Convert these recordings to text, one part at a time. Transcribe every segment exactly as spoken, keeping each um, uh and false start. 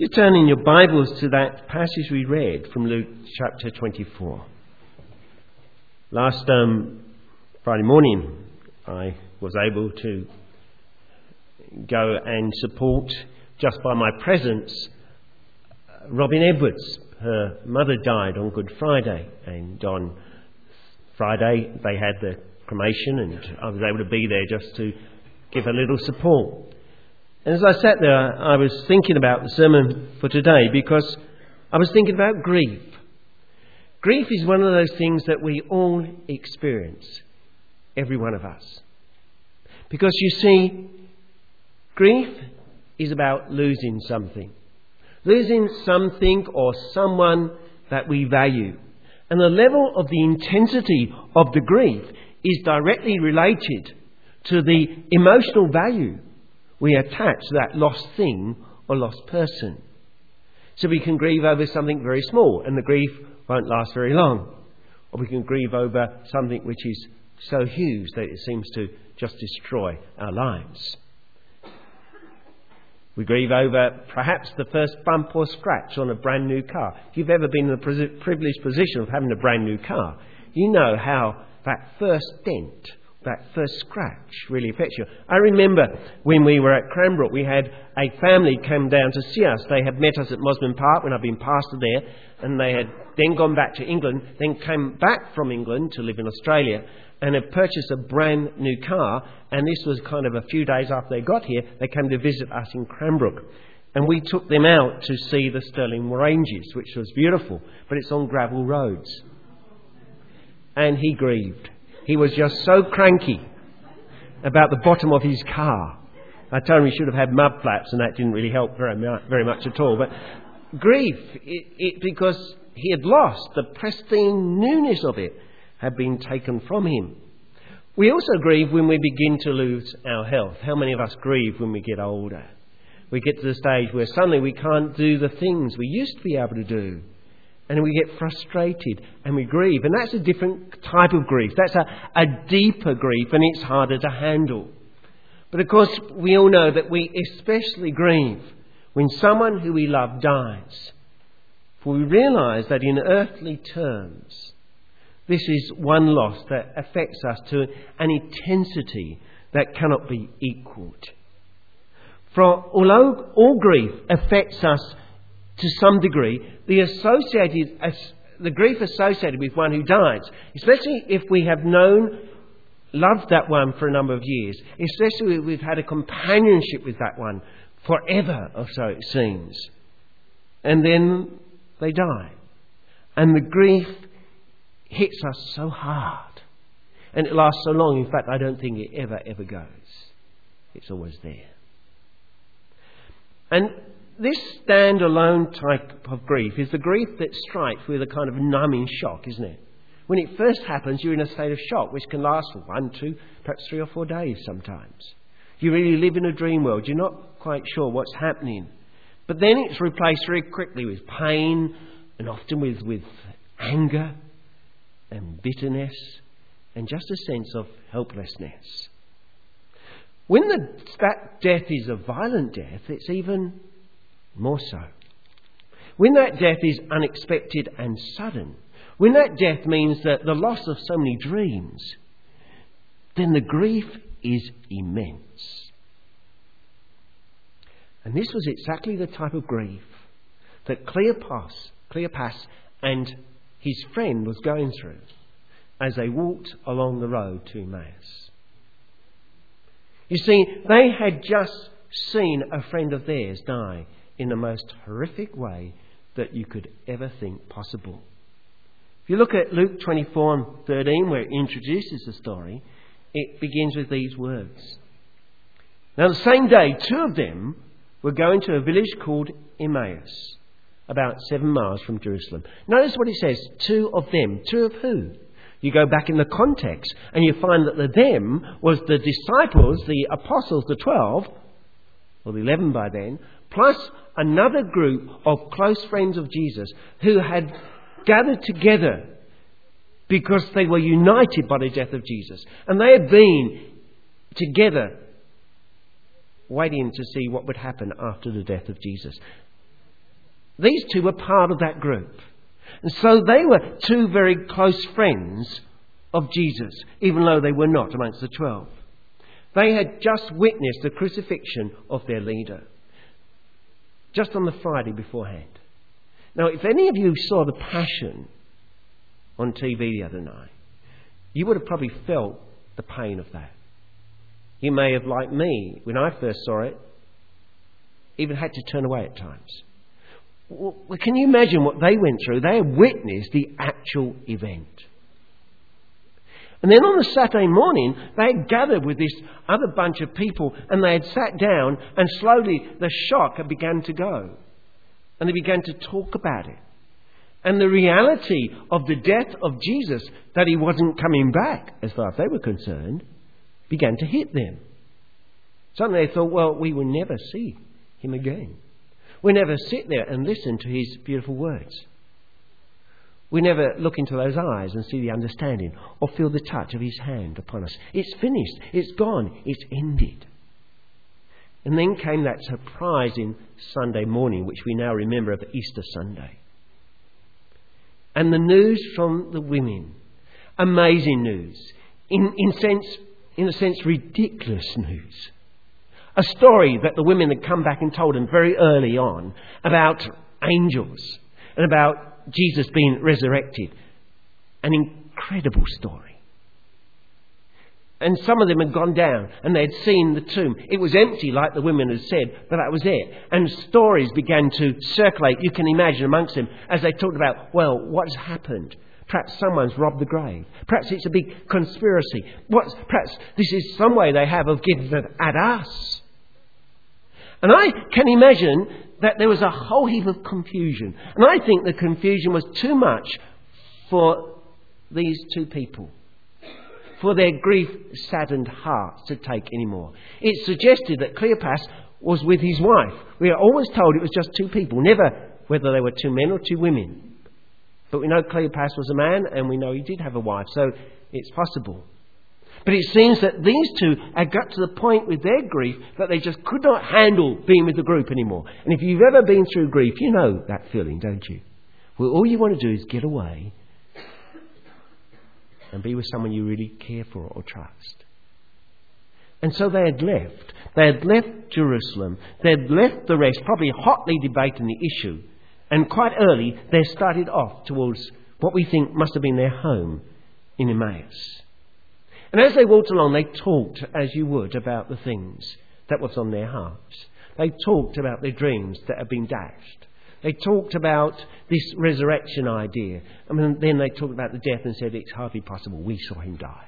You turn in your Bibles to that passage we read from Luke chapter twenty-four. Last um, Friday morning, I was able to go and support, just by my presence, Robin Edwards. Her mother died on Good Friday, and on Friday they had the cremation, and I was able to be there just to give a little support. And as I sat there, I was thinking about the sermon for today, because I was thinking about grief. Grief is one of those things that we all experience, every one of us. Because you see, grief is about losing something. Losing something or someone that we value. And the level of the intensity of the grief is directly related to the emotional value we attach to that lost thing or lost person. So we can grieve over something very small and the grief won't last very long. Or we can grieve over something which is so huge that it seems to just destroy our lives. We grieve over perhaps the first bump or scratch on a brand new car. If you've ever been in the privileged position of having a brand new car, you know how that first dent, that first scratch really affects you. I remember when we were at Cranbrook, we had a family come down to see us. They had met us at Mosman Park when I'd been pastor there, and they had then gone back to England, then came back from England to live in Australia, and had purchased a brand new car. And this was kind of a few days after they got here, they came to visit us in Cranbrook. And we took them out to see the Stirling Ranges, which was beautiful, but it's on gravel roads. And he grieved. He was just so cranky about the bottom of his car. I told him he should have had mud flaps, and that didn't really help very much, very much at all. But grief, it, it, because he had lost the pristine newness of it, had been taken from him. We also grieve when we begin to lose our health. How many of us grieve when we get older? We get to the stage where suddenly we can't do the things we used to be able to do. And we get frustrated and we grieve. And that's a different type of grief. That's a, a deeper grief, and it's harder to handle. But of course, we all know that we especially grieve when someone who we love dies. For we realise that in earthly terms, this is one loss that affects us to an intensity that cannot be equalled. For although all grief affects us to some degree, the associated, the grief associated with one who dies, especially if we have known, loved that one for a number of years, especially if we've had a companionship with that one forever or so it seems, and then they die. And the grief hits us so hard, and it lasts so long. In fact, I don't think it ever, ever goes. It's always there. And this standalone type of grief is the grief that strikes with a kind of numbing shock, isn't it? When it first happens, you're in a state of shock, which can last for one, two, perhaps three or four days sometimes. You really live in a dream world. You're not quite sure what's happening. But then it's replaced very quickly with pain, and often with, with anger and bitterness, and just a sense of helplessness. When the, that death is a violent death, it's even more so. When that death is unexpected and sudden, when that death means that the loss of so many dreams, then the grief is immense. And this was exactly the type of grief that Cleopas, Cleopas and his friend was going through as they walked along the road to Emmaus. You see, they had just seen a friend of theirs die in the most horrific way that you could ever think possible. If you look at Luke twenty-four and thirteen, where it introduces the story, it begins with these words. Now, the same day, two of them were going to a village called Emmaus, about seven miles from Jerusalem. Notice what it says, two of them. Two of who? You go back in the context and you find that the them was the disciples, the apostles, the twelve, or the eleven by then, plus another group of close friends of Jesus who had gathered together because they were united by the death of Jesus. And they had been together waiting to see what would happen after the death of Jesus. These two were part of that group. And so they were two very close friends of Jesus, even though they were not amongst the twelve. They had just witnessed the crucifixion of their leader, just on the Friday beforehand. Now, if any of you saw The Passion on T V the other night, you would have probably felt the pain of that. You may have, like me, when I first saw it, even had to turn away at times. Well, can you imagine what they went through? They had witnessed the actual event. And then on the Saturday morning, they had gathered with this other bunch of people and they had sat down, and slowly the shock had begun to go. And they began to talk about it. And the reality of the death of Jesus, that he wasn't coming back, as far as they were concerned, began to hit them. Suddenly they thought, well, we will never see him again. We never sit there and listen to his beautiful words. We never look into those eyes and see the understanding or feel the touch of his hand upon us. It's finished. It's gone. It's ended. And then came that surprising Sunday morning, which we now remember of Easter Sunday. And the news from the women. Amazing news. In, in, sense, in a sense, ridiculous news. A story that the women had come back and told them very early on about angels and about Jesus being resurrected. An incredible story. And some of them had gone down and they had seen the tomb. It was empty, like the women had said, but that was it. And stories began to circulate, you can imagine, amongst them as they talked about, well, what has happened? Perhaps someone's robbed the grave. Perhaps it's a big conspiracy. What's, perhaps this is some way they have of getting it at us. And I can imagine that there was a whole heap of confusion. And I think the confusion was too much for these two people, for their grief-saddened hearts to take anymore. It suggested that Cleopas was with his wife. We are always told it was just two people, never whether they were two men or two women. But we know Cleopas was a man, and we know he did have a wife, so it's possible. But it seems that these two had got to the point with their grief that they just could not handle being with the group anymore. And if you've ever been through grief, you know that feeling, don't you? Well, all you want to do is get away and be with someone you really care for or trust. And so they had left. They had left Jerusalem. They had left the rest, probably hotly debating the issue. And quite early, they started off towards what we think must have been their home in Emmaus. And as they walked along, they talked, as you would, about the things that was on their hearts. They talked about their dreams that had been dashed. They talked about this resurrection idea. I mean, then they talked about the death and said, it's hardly possible. We saw him die.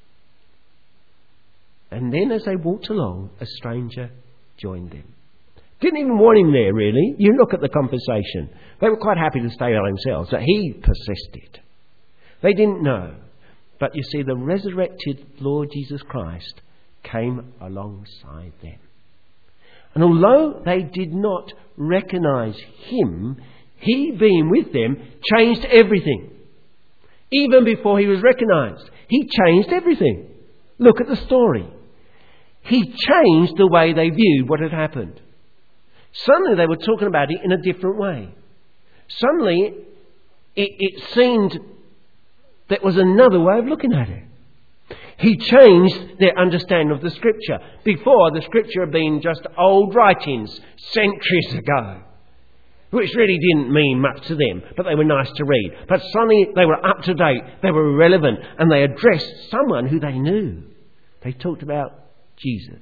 And then as they walked along, a stranger joined them. Didn't even want him there, really. You look at the conversation. They were quite happy to stay by themselves, but he persisted. They didn't know. But you see, the resurrected Lord Jesus Christ came alongside them. And although they did not recognise him, he being with them changed everything. Even before he was recognised, he changed everything. Look at the story. He changed the way they viewed what had happened. Suddenly they were talking about it in a different way. Suddenly it, it seemed there was another way of looking at it. He changed their understanding of the Scripture. Before, the Scripture had been just old writings centuries ago, which really didn't mean much to them, but they were nice to read. But suddenly they were up to date, they were relevant, and they addressed someone who they knew. They talked about Jesus.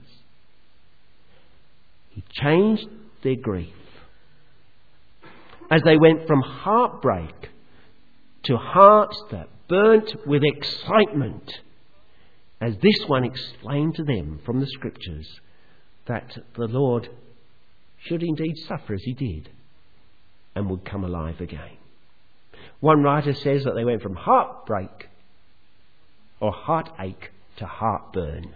He changed their grief. As they went from heartbreak to hearts that burnt with excitement, as this one explained to them from the Scriptures that the Lord should indeed suffer as he did and would come alive again. One writer says that they went from heartbreak or heartache to heartburn.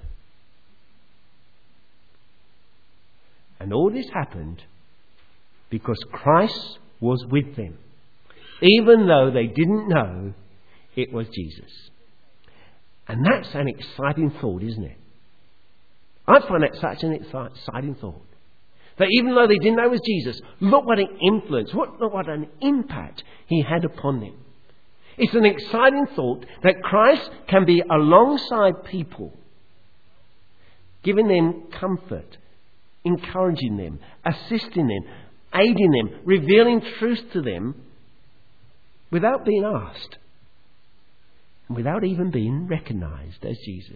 And all this happened because Christ was with them, even though they didn't know it was Jesus. And that's an exciting thought, isn't it? I find that such an exciting thought. That even though they didn't know it was Jesus, look what an influence, what, look what an impact he had upon them. It's an exciting thought that Christ can be alongside people, giving them comfort, encouraging them, assisting them, aiding them, revealing truth to them without being asked and without even being recognised as Jesus.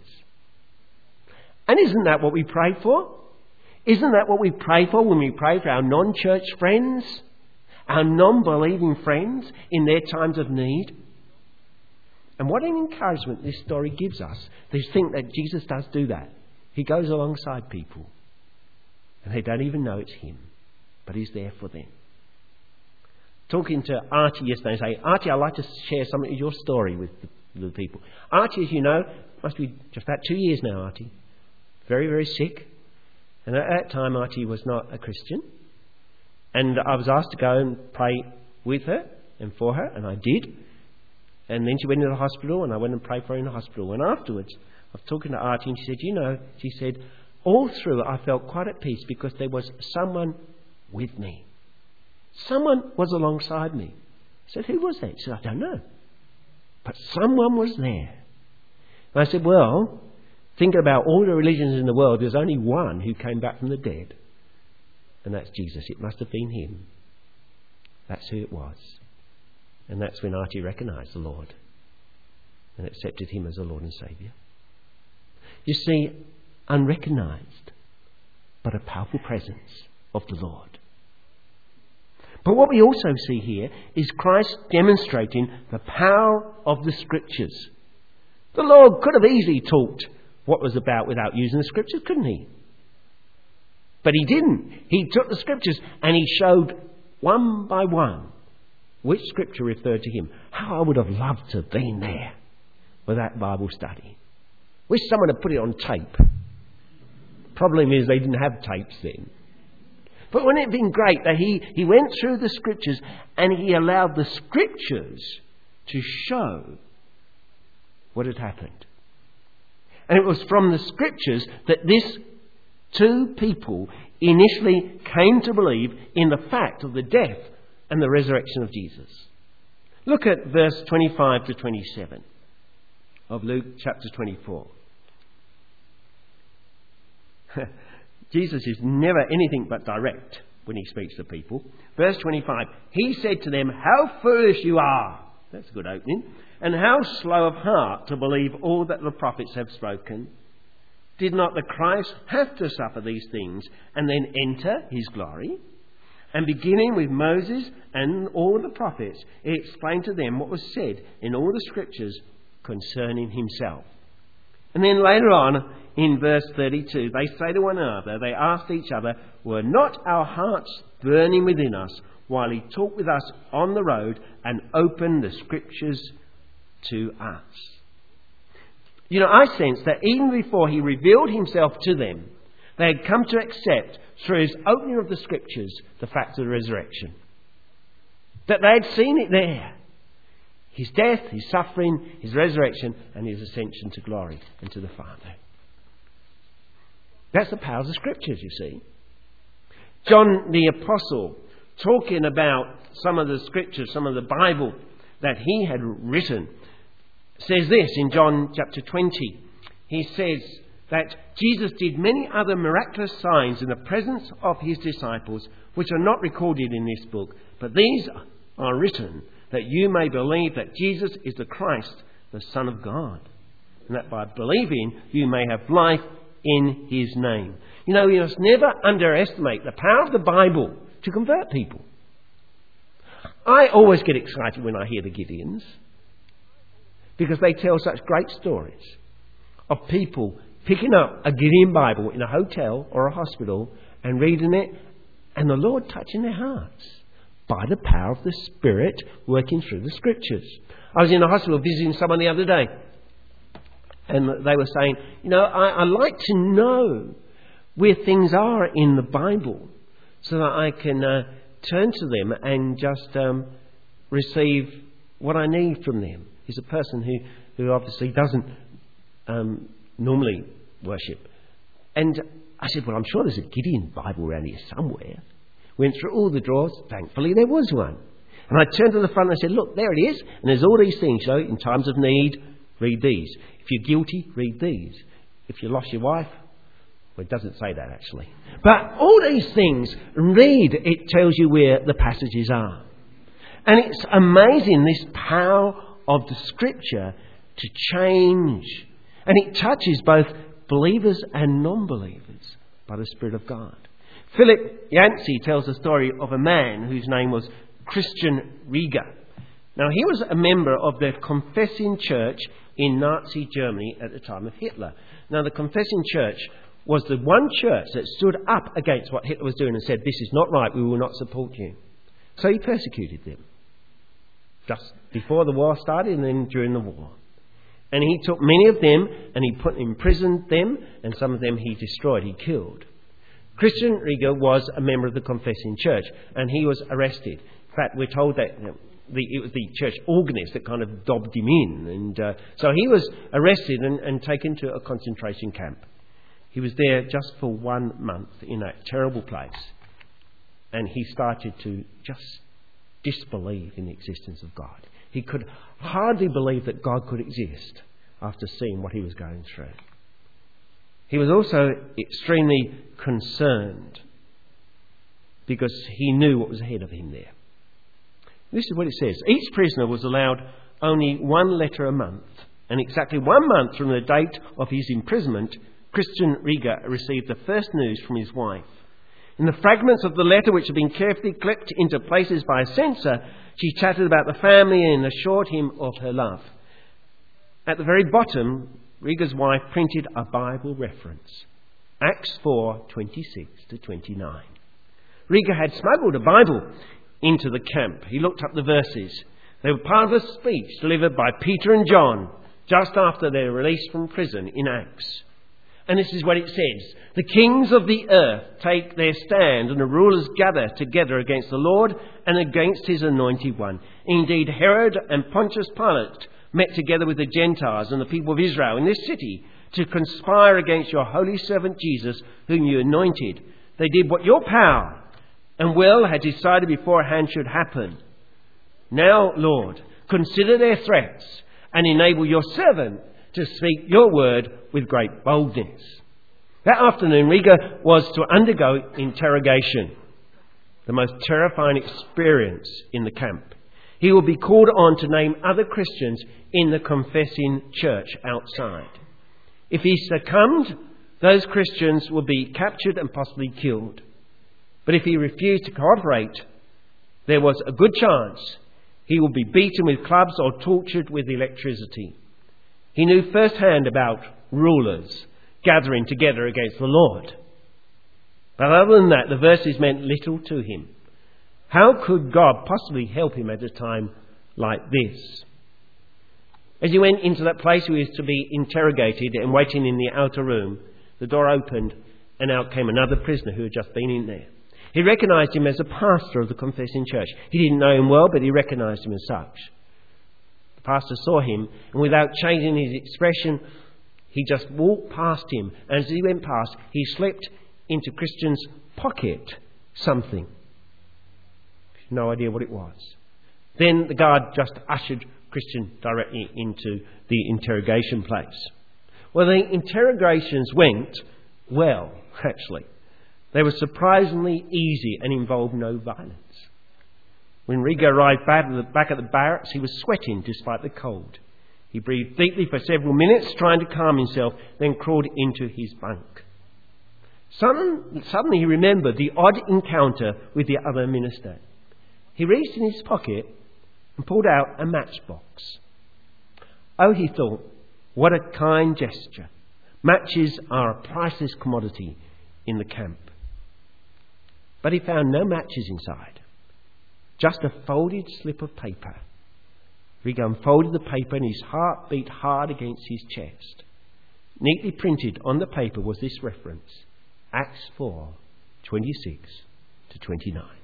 And isn't that what we pray for? Isn't that what we pray for when we pray for our non-church friends, our non-believing friends in their times of need? And what an encouragement this story gives us to think that Jesus does do that. He goes alongside people and they don't even know it's him, but he's there for them. Talking to Archie yesterday, saying, Archie, I'd like to share some of your story with the, the people. Archie, as you know, must be just about two years now, Archie. Very, very sick. And at that time, Archie was not a Christian. And I was asked to go and pray with her and for her, and I did. And then she went into the hospital, and I went and prayed for her in the hospital. And afterwards, I was talking to Archie, and she said, you know, she said, all through it, I felt quite at peace because there was someone with me. Someone was alongside me. I said, who was that? She said, I don't know. But someone was there. And I said, well, thinking about all the religions in the world, there's only one who came back from the dead. And that's Jesus. It must have been him. That's who it was. And that's when Archie recognised the Lord and accepted him as a Lord and Saviour. You see, unrecognised, but a powerful presence of the Lord. But what we also see here is Christ demonstrating the power of the Scriptures. The Lord could have easily taught what was about without using the Scriptures, couldn't he? But he didn't. He took the Scriptures and he showed one by one which Scripture referred to him. How I would have loved to have been there with that Bible study. Wish someone had put it on tape. Problem is they didn't have tapes then. But wouldn't it have been great that he, he went through the Scriptures and he allowed the Scriptures to show what had happened. And it was from the Scriptures that this two people initially came to believe in the fact of the death and the resurrection of Jesus. Look at verse twenty-five to twenty-seven of Luke chapter twenty-four. Jesus is never anything but direct when he speaks to people. Verse twenty-five, he said to them, how foolish you are. That's a good opening. And how slow of heart to believe all that the prophets have spoken. Did not the Christ have to suffer these things and then enter his glory? And beginning with Moses and all the prophets, he explained to them what was said in all the Scriptures concerning himself. And then later on, in verse thirty-two, they say to one another, they asked each other, were not our hearts burning within us while he talked with us on the road and opened the Scriptures to us? You know, I sense that even before he revealed himself to them, they had come to accept through his opening of the Scriptures the fact of the resurrection. That they had seen it there. His death, his suffering, his resurrection, and his ascension to glory and to the Father. That's the power of the Scriptures, you see. John the Apostle, talking about some of the Scriptures, some of the Bible that he had written, says this in John chapter twenty. He says that Jesus did many other miraculous signs in the presence of his disciples, which are not recorded in this book, but these are written that you may believe that Jesus is the Christ, the Son of God, and that by believing you may have life in his name. You know, we must never underestimate the power of the Bible to convert people. I always get excited when I hear the Gideons, because they tell such great stories of people picking up a Gideon Bible in a hotel or a hospital and reading it, and the Lord touching their hearts by the power of the Spirit working through the Scriptures. I was in a hospital visiting someone the other day, and they were saying, you know, I, I like to know where things are in the Bible so that I can uh, turn to them and just um, receive what I need from them. He's a person who, who obviously doesn't um, normally worship. And I said, well, I'm sure there's a Gideon Bible around here somewhere. Went through all the drawers. Thankfully, there was one. And I turned to the front and I said, look, there it is. And there's all these things. So in times of need, read these. If you're guilty, read these. If you lost your wife, well, it doesn't say that actually. But all these things, read. It tells you where the passages are. And it's amazing, this power of the Scripture to change. And it touches both believers and non-believers by the Spirit of God. Philip Yancey tells the story of a man whose name was Christian Rieger. Now, he was a member of the Confessing Church in Nazi Germany at the time of Hitler. Now, the Confessing Church was the one church that stood up against what Hitler was doing and said, this is not right, we will not support you. So he persecuted them. Just before the war started and then during the war. And he took many of them and he put imprisoned them, and some of them he destroyed, he killed. Christian Rieger was a member of the Confessing Church, and he was arrested. In fact, we're told that you know, the, it was the church organist that kind of dobbed him in. And uh, so he was arrested and, and taken to a concentration camp. He was there just for one month in that terrible place. And he started to just disbelieve in the existence of God. He could hardly believe that God could exist after seeing what he was going through. He was also extremely concerned because he knew what was ahead of him there. This is what it says. Each prisoner was allowed only one letter a month, and exactly one month from the date of his imprisonment, Christian Rieger received the first news from his wife. In the fragments of the letter, which had been carefully clipped into places by a censor, she chatted about the family and assured him of her love. At the very bottom, Rieger's wife printed a Bible reference, Acts four, twenty-six to twenty-nine. Rieger had smuggled a Bible into the camp. He looked up the verses. They were part of a speech delivered by Peter and John just after their release from prison in Acts. And this is what it says. The kings of the earth take their stand, and the rulers gather together against the Lord and against his anointed one. Indeed, Herod and Pontius Pilate met together with the Gentiles and the people of Israel in this city to conspire against your holy servant Jesus, whom you anointed. They did what your power and will had decided beforehand should happen. Now, Lord, consider their threats and enable your servant to speak your word with great boldness. That afternoon, Rieger was to undergo interrogation, the most terrifying experience in the camp. He will be called on to name other Christians in the Confessing Church outside. If he succumbed, those Christians will be captured and possibly killed. But if he refused to cooperate, there was a good chance he would be beaten with clubs or tortured with electricity. He knew firsthand about rulers gathering together against the Lord. But other than that, the verses meant little to him. How could God possibly help him at a time like this? As he went into that place where he was to be interrogated and waiting in the outer room, the door opened and out came another prisoner who had just been in there. He recognised him as a pastor of the Confessing Church. He didn't know him well, but he recognised him as such. The pastor saw him, and without changing his expression, he just walked past him. And as he went past, he slipped into Christian's pocket something. No idea what it was. Then the guard just ushered Christian directly into the interrogation place. Well, the interrogations went well, actually. They were surprisingly easy and involved no violence. When Rieger arrived back at, the, back at the barracks, he was sweating despite the cold. He breathed deeply for several minutes, trying to calm himself, then crawled into his bunk. Suddenly, suddenly he remembered the odd encounter with the other minister. He reached in his pocket and pulled out a matchbox. Oh, he thought, what a kind gesture. Matches are a priceless commodity in the camp. But he found no matches inside, just a folded slip of paper. Rieger unfolded the paper and his heart beat hard against his chest. Neatly printed on the paper was this reference, Acts four, twenty-six to twenty-nine.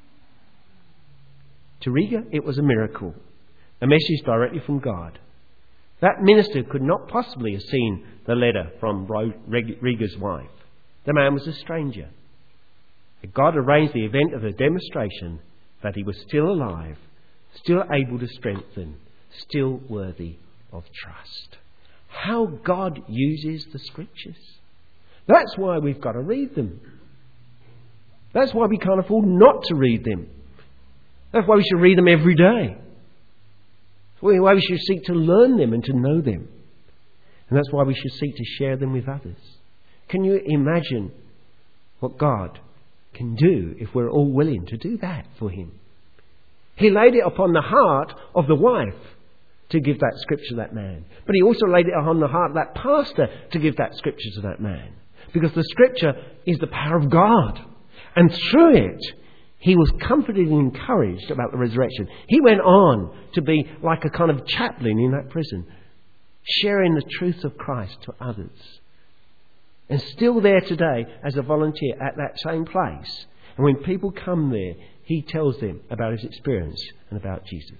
To Rieger, it was a miracle, a message directly from God. That minister could not possibly have seen the letter from Rieger's wife. The man was a stranger. God arranged the event of the demonstration that he was still alive, still able to strengthen, still worthy of trust. How God uses the Scriptures. That's why we've got to read them. That's why we can't afford not to read them. That's why we should read them every day. That's why we should seek to learn them and to know them. And that's why we should seek to share them with others. Can you imagine what God can do if we're all willing to do that for him? He laid it upon the heart of the wife to give that scripture to that man. But he also laid it upon the heart of that pastor to give that scripture to that man. Because the scripture is the power of God. And through it, he was comforted and encouraged about the resurrection. He went on to be like a kind of chaplain in that prison, sharing the truth of Christ to others. And still there today as a volunteer at that same place. And when people come there, he tells them about his experience and about Jesus.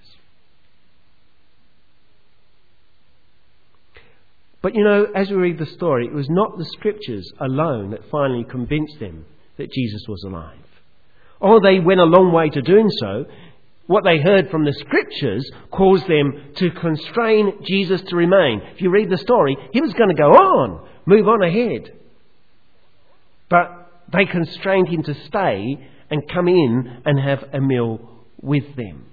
But you know, as we read the story, it was not the scriptures alone that finally convinced them that Jesus was alive. Or they went a long way to doing so. What they heard from the scriptures caused them to constrain Jesus to remain. If you read the story, he was going to go on, move on ahead. But they constrained him to stay and come in and have a meal with them.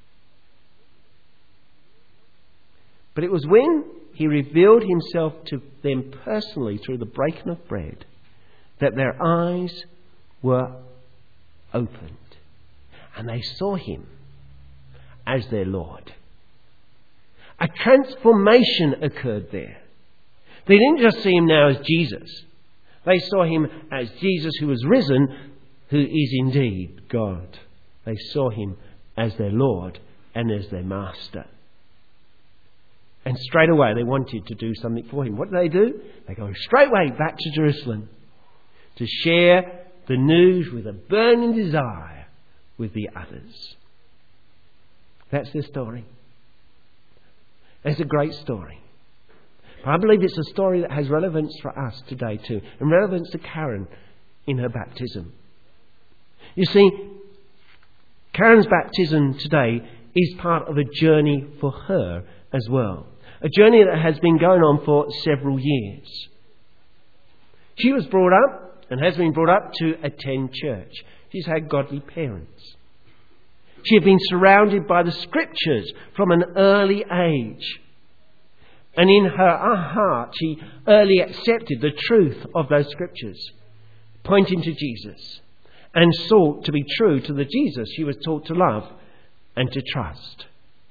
But it was when he revealed himself to them personally through the breaking of bread that their eyes were opened and they saw him as their Lord. A transformation occurred there. They didn't just see him now as Jesus. They saw him as Jesus who was risen, who is indeed God. They saw him as their Lord and as their Master. And straight away they wanted to do something for him. What do they do? They go straight away back to Jerusalem to share the news with a burning desire with the others. That's the story. It's a great story. But I believe it's a story that has relevance for us today too, and relevance to Karen in her baptism. You see, Karen's baptism today is part of a journey for her as well. A journey that has been going on for several years. She was brought up and has been brought up to attend church. She's had godly parents. She had been surrounded by the scriptures from an early age. And in her heart, she early accepted the truth of those scriptures, pointing to Jesus, and sought to be true to the Jesus she was taught to love and to trust.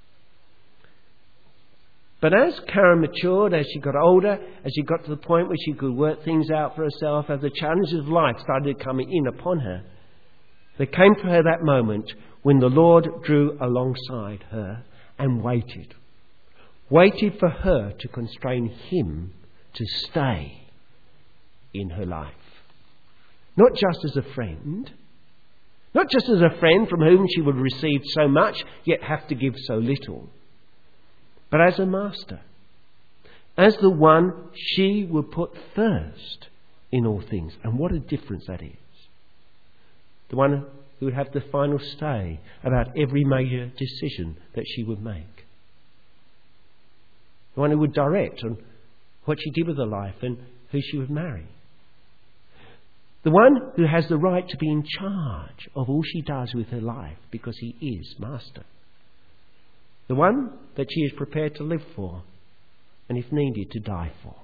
But as Karen matured, as she got older, as she got to the point where she could work things out for herself, as the challenges of life started coming in upon her, there came for her that moment when the Lord drew alongside her and waited. Waited for her to constrain him to stay in her life. Not just as a friend, not just as a friend from whom she would receive so much, yet have to give so little, but as a master, as the one she would put first in all things. And what a difference that is. The one who would have the final say about every major decision that she would make. The one who would direct on what she did with her life and who she would marry. The one who has the right to be in charge of all she does with her life because he is master. The one that she is prepared to live for and, if needed, to die for.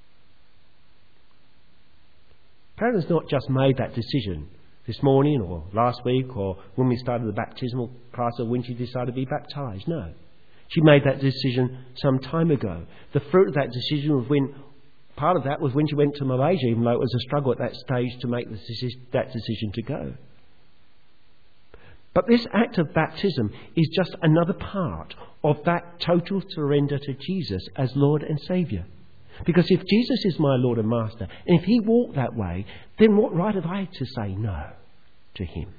Karen has not just made that decision this morning or last week or when we started the baptismal class or when she decided to be baptised. No. She made that decision some time ago. The fruit of that decision was when, part of that was when she went to Malaysia, even though it was a struggle at that stage to make that decision to go. But this act of baptism is just another part of that total surrender to Jesus as Lord and Saviour. Because if Jesus is my Lord and Master, and if he walked that way, then what right have I to say no to him?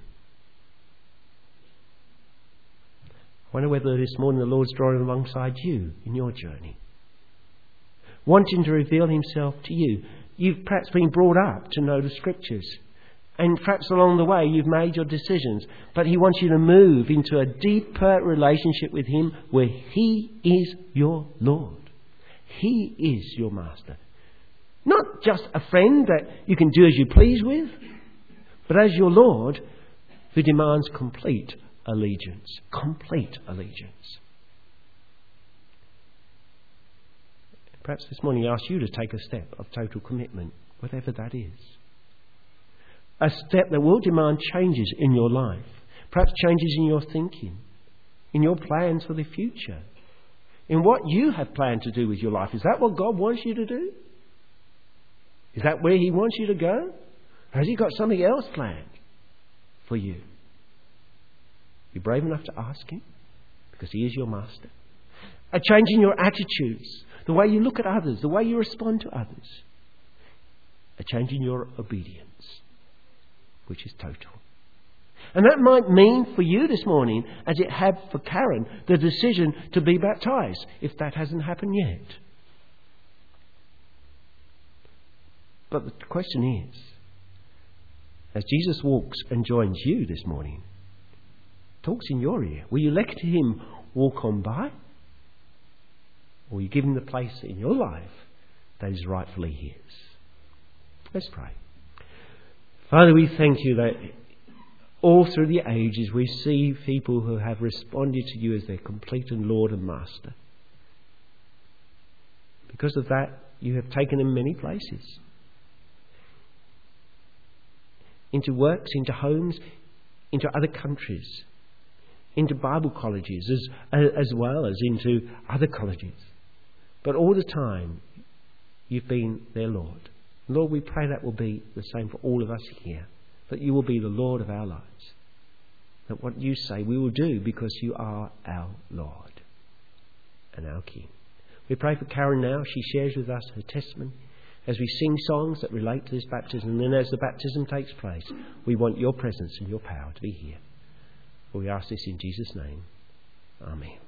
I wonder whether this morning the Lord's drawing alongside you in your journey, wanting to reveal himself to you You've perhaps been brought up to know the Scriptures. And perhaps along the way you've made your decisions. But He wants you to move into a deeper relationship with Him where He is your Lord. He is your Master. Not just a friend that you can do as you please with, but as your Lord who demands complete allegiance. Complete allegiance. Perhaps this morning He asks you to take a step of total commitment, whatever that is. A step that will demand changes in your life. Perhaps changes in your thinking, in your plans for the future, in what you have planned to do with your life. Is that what God wants you to do? Is that where He wants you to go? Or has He got something else planned for you? Be brave enough to ask Him, because He is your Master. A change in your attitudes, the way you look at others, the way you respond to others. A change in your obedience, which is total. And that might mean for you this morning, as it had for Karen, the decision to be baptised, if that hasn't happened yet. But the question is, as Jesus walks and joins you this morning, talks in your ear, will you let Him walk on by? Or will you give Him the place in your life that is rightfully His? Let's pray. Father, we thank You that all through the ages we see people who have responded to You as their complete and Lord and Master. Because of that, You have taken them many places. Into works, into homes, into other countries, into Bible colleges as, as well as into other colleges. But all the time, You've been their Lord. Lord, we pray that will be the same for all of us here. That You will be the Lord of our lives. That what You say we will do because You are our Lord and our King. We pray for Karen now. She shares with us her testimony as we sing songs that relate to this baptism. And then as the baptism takes place, we want Your presence and Your power to be here. For we ask this in Jesus' name. Amen.